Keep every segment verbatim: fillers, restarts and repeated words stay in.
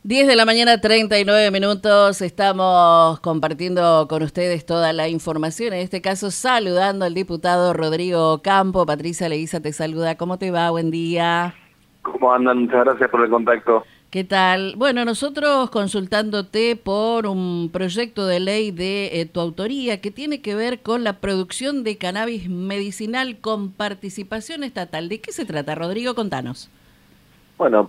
diez de la mañana, treinta y nueve minutos. Estamos compartiendo con ustedes toda la información. En este caso, saludando al diputado Rodrigo Campo. Patricia Leguiza te saluda. ¿Cómo te va? Buen día. ¿Cómo andan? Muchas gracias por el contacto. ¿Qué tal? Bueno, nosotros consultándote por un proyecto de ley de eh, tu autoría que tiene que ver con la producción de cannabis medicinal con participación estatal. ¿De qué se trata, Rodrigo? Contanos. Bueno,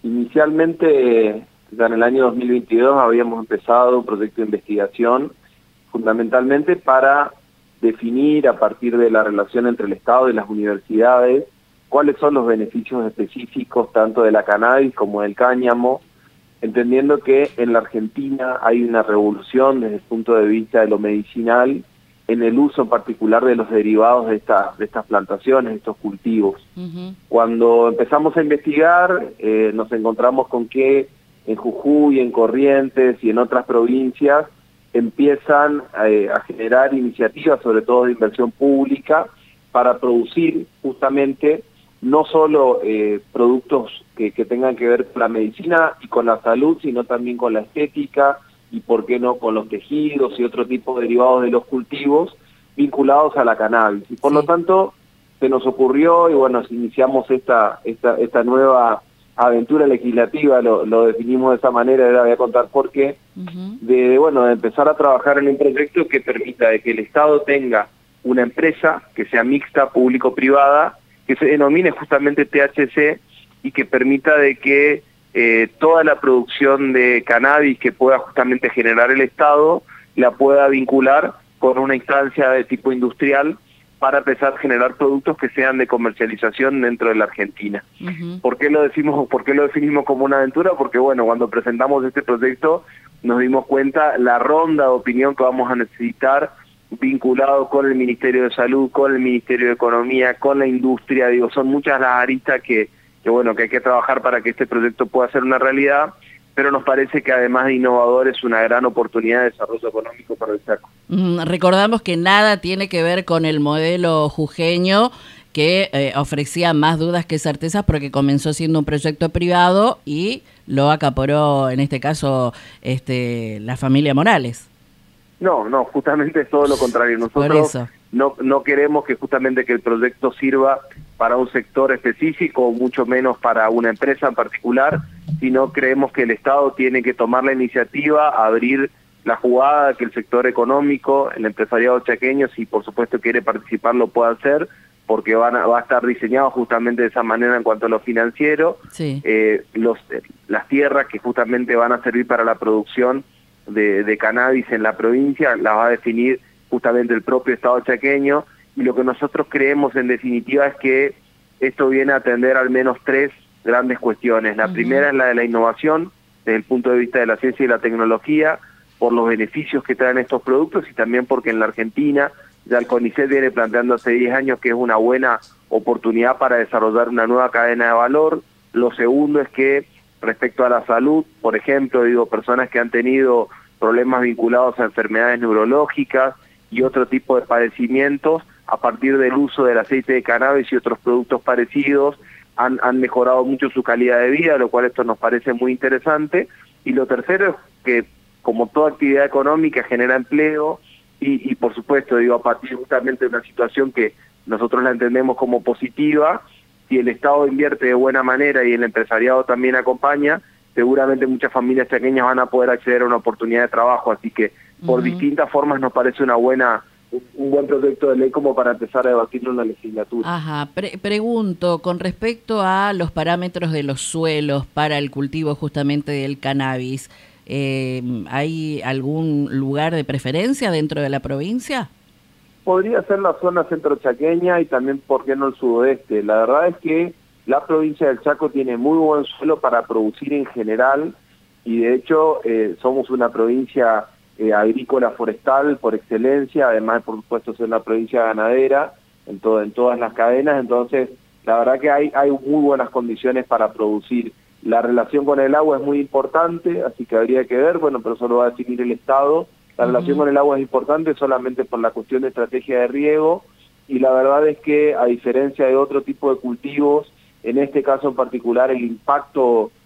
inicialmente, ya en el año dos mil veintidós, habíamos empezado un proyecto de investigación fundamentalmente para definir a partir de la relación entre el Estado y las universidades cuáles son los beneficios específicos tanto de la cannabis como del cáñamo, entendiendo que en la Argentina hay una revolución desde el punto de vista de lo medicinal en el uso en particular de los derivados de, esta, de estas plantaciones, de estos cultivos. Uh-huh. Cuando empezamos a investigar, eh, nos encontramos con que en Jujuy, en Corrientes y en otras provincias empiezan eh, a generar iniciativas, sobre todo de inversión pública, para producir justamente no solo eh, productos que, que tengan que ver con la medicina y con la salud, sino también con la estética y, por qué no, con los tejidos y otro tipo de derivados de los cultivos vinculados a la cannabis. Y por sí. lo tanto, se nos ocurrió, y bueno, iniciamos esta, esta, esta nueva aventura legislativa, lo, lo definimos de esa manera, ahora voy a contar por qué, uh-huh. de, bueno, de empezar a trabajar en un proyecto que permita de que el Estado tenga una empresa que sea mixta, público-privada, que se denomine justamente T H C y que permita de que eh, toda la producción de cannabis que pueda justamente generar el Estado la pueda vincular con una instancia de tipo industrial para empezar a generar productos que sean de comercialización dentro de la Argentina. Uh-huh. ¿Por qué lo decimos, por qué lo definimos como una aventura? Porque bueno, cuando presentamos este proyecto nos dimos cuenta la ronda de opinión que vamos a necesitar vinculado con el Ministerio de Salud, con el Ministerio de Economía, con la industria. Digo, son muchas las aristas que, que bueno, que hay que trabajar para que este proyecto pueda ser una realidad, pero nos parece que además de innovador es una gran oportunidad de desarrollo económico para el Chaco. Mm, recordamos que nada tiene que ver con el modelo jujeño, que eh, ofrecía más dudas que certezas porque comenzó siendo un proyecto privado y lo acaparó, en este caso, este, la familia Morales. No, no, justamente es todo lo contrario. Nosotros no, no queremos que justamente que el proyecto sirva para un sector específico, mucho menos para una empresa en particular, sino creemos que el Estado tiene que tomar la iniciativa, abrir la jugada, que el sector económico, el empresariado chaqueño, si por supuesto quiere participar, lo pueda hacer, porque van a, va a estar diseñado justamente de esa manera en cuanto a lo financiero. Sí. Eh, los, las tierras que justamente van a servir para la producción De, de cannabis en la provincia, la va a definir justamente el propio Estado chaqueño, y lo que nosotros creemos en definitiva es que esto viene a atender al menos tres grandes cuestiones. La uh-huh. primera es la de la innovación, desde el punto de vista de la ciencia y la tecnología, por los beneficios que traen estos productos y también porque en la Argentina ya el CONICET viene planteando hace diez años que es una buena oportunidad para desarrollar una nueva cadena de valor. Lo segundo es que respecto a la salud, por ejemplo, digo, personas que han tenido problemas vinculados a enfermedades neurológicas y otro tipo de padecimientos, a partir del uso del aceite de cannabis y otros productos parecidos, han, han mejorado mucho su calidad de vida, lo cual esto nos parece muy interesante. Y lo tercero es que, como toda actividad económica, genera empleo y, y por supuesto, digo, a partir justamente de una situación que nosotros la entendemos como positiva. Si el Estado invierte de buena manera y el empresariado también acompaña, seguramente muchas familias chaqueñas van a poder acceder a una oportunidad de trabajo, así que por uh-huh. distintas formas nos parece una buena un buen proyecto de ley como para empezar a debatirlo en la legislatura. Ajá, Pre- pregunto, con respecto a los parámetros de los suelos para el cultivo justamente del cannabis, eh, ¿hay algún lugar de preferencia dentro de la provincia? Podría ser la zona centro-chaqueña y también, ¿por qué no, el sudoeste? La verdad es que la provincia del Chaco tiene muy buen suelo para producir en general y de hecho eh, somos una provincia eh, agrícola forestal por excelencia, además por supuesto ser una provincia ganadera en, todo, en todas las cadenas, entonces la verdad que hay, hay muy buenas condiciones para producir. La relación con el agua es muy importante, así que habría que ver, bueno, pero eso lo va a definir el Estado. La relación con el agua es importante solamente por la cuestión de estrategia de riego y la verdad es que a diferencia de otro tipo de cultivos, en este caso en particular el impacto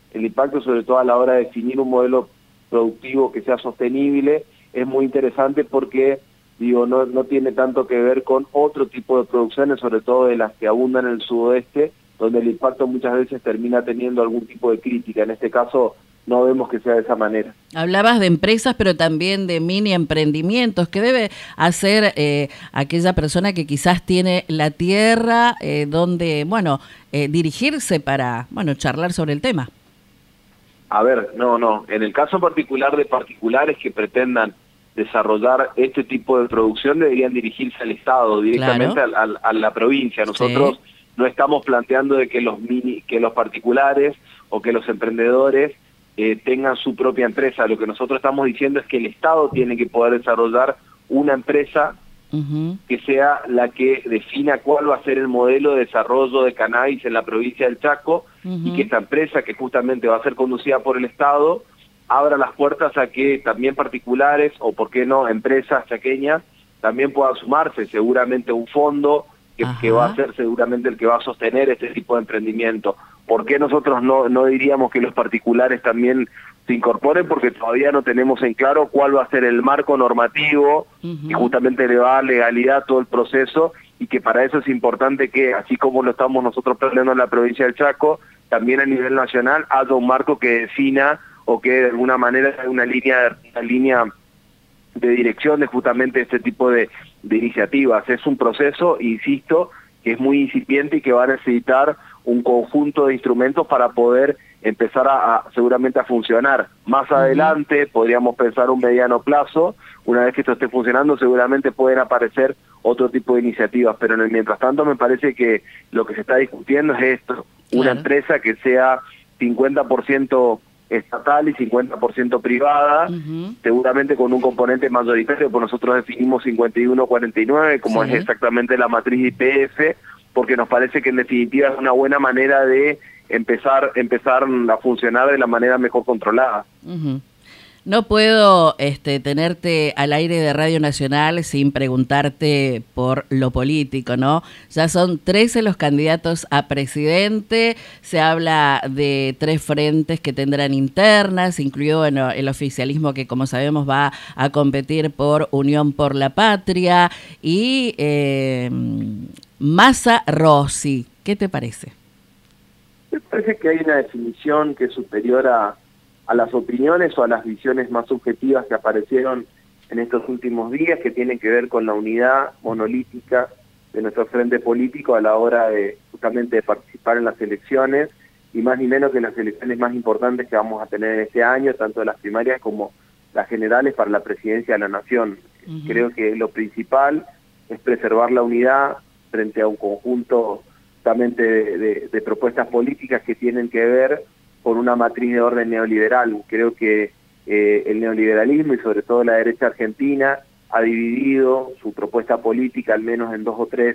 el impacto sobre todo a la hora de definir un modelo productivo que sea sostenible es muy interesante porque digo no, no tiene tanto que ver con otro tipo de producciones, sobre todo de las que abundan en el sudoeste, donde el impacto muchas veces termina teniendo algún tipo de crítica. En este caso no vemos que sea de esa manera. Hablabas de empresas, pero también de mini emprendimientos. ¿Qué debe hacer eh, aquella persona que quizás tiene la tierra eh, donde, bueno, eh, dirigirse para, bueno, charlar sobre el tema? A ver, no, no. En el caso particular de particulares que pretendan desarrollar este tipo de producción, deberían dirigirse al Estado, directamente claro. a, a, a la provincia. Nosotros sí. no estamos planteando de que los mini, que los particulares o que los emprendedores eh, tengan su propia empresa. Lo que nosotros estamos diciendo es que el Estado tiene que poder desarrollar una empresa uh-huh. que sea la que defina cuál va a ser el modelo de desarrollo de cannabis en la provincia del Chaco, uh-huh. y que esta empresa, que justamente va a ser conducida por el Estado, abra las puertas a que también particulares, o por qué no, empresas chaqueñas, también puedan sumarse. Seguramente un fondo que, que va a ser seguramente el que va a sostener este tipo de emprendimiento. ¿Por qué nosotros no, no diríamos que los particulares también se incorporen? Porque todavía no tenemos en claro cuál va a ser el marco normativo uh-huh. que justamente le va a dar legalidad a todo el proceso, y que para eso es importante que, así como lo estamos nosotros planteando en la provincia del Chaco, también a nivel nacional haya un marco que defina o que de alguna manera haya una línea, una línea de dirección de justamente este tipo de, de iniciativas. Es un proceso, insisto, que es muy incipiente y que va a necesitar un conjunto de instrumentos para poder empezar a, a seguramente a funcionar. Más adelante uh-huh. podríamos pensar un mediano plazo. Una vez que esto esté funcionando, seguramente pueden aparecer otro tipo de iniciativas, pero en el mientras tanto me parece que lo que se está discutiendo es esto, una claro. empresa que sea cincuenta por ciento estatal y cincuenta por ciento privada, uh-huh. seguramente con un componente mayoritario, pues nosotros definimos cincuenta y uno cuarenta y nueve, como sí. es exactamente la matriz de I P F, porque nos parece que en definitiva es una buena manera de empezar empezar a funcionar de la manera mejor controlada. Uh-huh. No puedo este, tenerte al aire de Radio Nacional sin preguntarte por lo político, ¿no? Ya son trece los candidatos a presidente, se habla de tres frentes que tendrán internas, incluido bueno, el oficialismo que, como sabemos, va a competir por Unión por la Patria, y eh, Massa Rossi. ¿Qué te parece? Me parece que hay una definición que es superior a a las opiniones o a las visiones más subjetivas que aparecieron en estos últimos días, que tienen que ver con la unidad monolítica de nuestro frente político a la hora de justamente de participar en las elecciones, y más ni menos que en las elecciones más importantes que vamos a tener en este año, tanto las primarias como las generales para la presidencia de la Nación. Uh-huh. Creo que lo principal es preservar la unidad frente a un conjunto justamente de, de, de propuestas políticas que tienen que ver con una matriz de orden neoliberal. Creo que eh, el neoliberalismo y sobre todo la derecha argentina ha dividido su propuesta política al menos en dos o tres,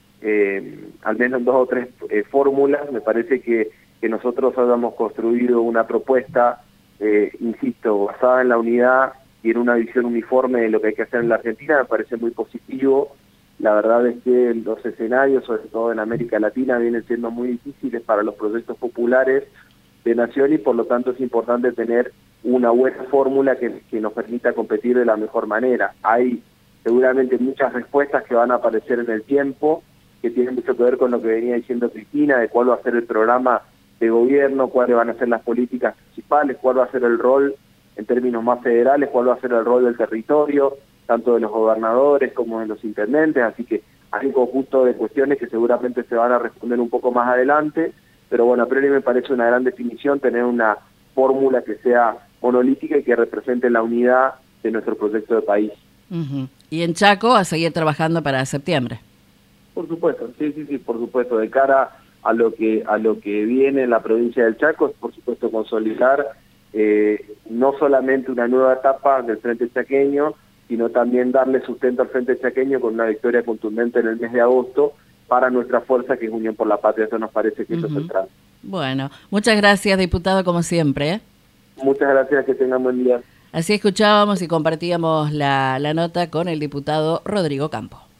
eh, al menos en dos o tres eh, fórmulas. Me parece que, que nosotros hayamos construido una propuesta, eh, insisto, basada en la unidad y en una visión uniforme de lo que hay que hacer en la Argentina, me parece muy positivo. La verdad es que los escenarios, sobre todo en América Latina, vienen siendo muy difíciles para los proyectos populares de nación, y por lo tanto es importante tener una buena fórmula que, que nos permita competir de la mejor manera. Hay seguramente muchas respuestas que van a aparecer en el tiempo, que tienen mucho que ver con lo que venía diciendo Cristina, de cuál va a ser el programa de gobierno, cuáles van a ser las políticas principales, cuál va a ser el rol en términos más federales, cuál va a ser el rol del territorio, tanto de los gobernadores como de los intendentes. Así que hay un conjunto de cuestiones que seguramente se van a responder un poco más adelante. Pero bueno, a priori me parece una gran definición tener una fórmula que sea monolítica y que represente la unidad de nuestro proyecto de país. Uh-huh. Y en Chaco a seguir trabajando para septiembre. Por supuesto, sí, sí, sí, por supuesto. De cara a lo que a lo que viene en la provincia del Chaco, es por supuesto consolidar eh, no solamente una nueva etapa del Frente Chaqueño, sino también darle sustento al Frente Chaqueño con una victoria contundente en el mes de agosto, para nuestra fuerza, que es Unión por la Patria. Eso nos parece que uh-huh. es lo central. Bueno, muchas gracias, diputado, como siempre. ¿eh? Muchas gracias, que tengan buen día. Así escuchábamos y compartíamos la, la nota con el diputado Rodrigo Campo.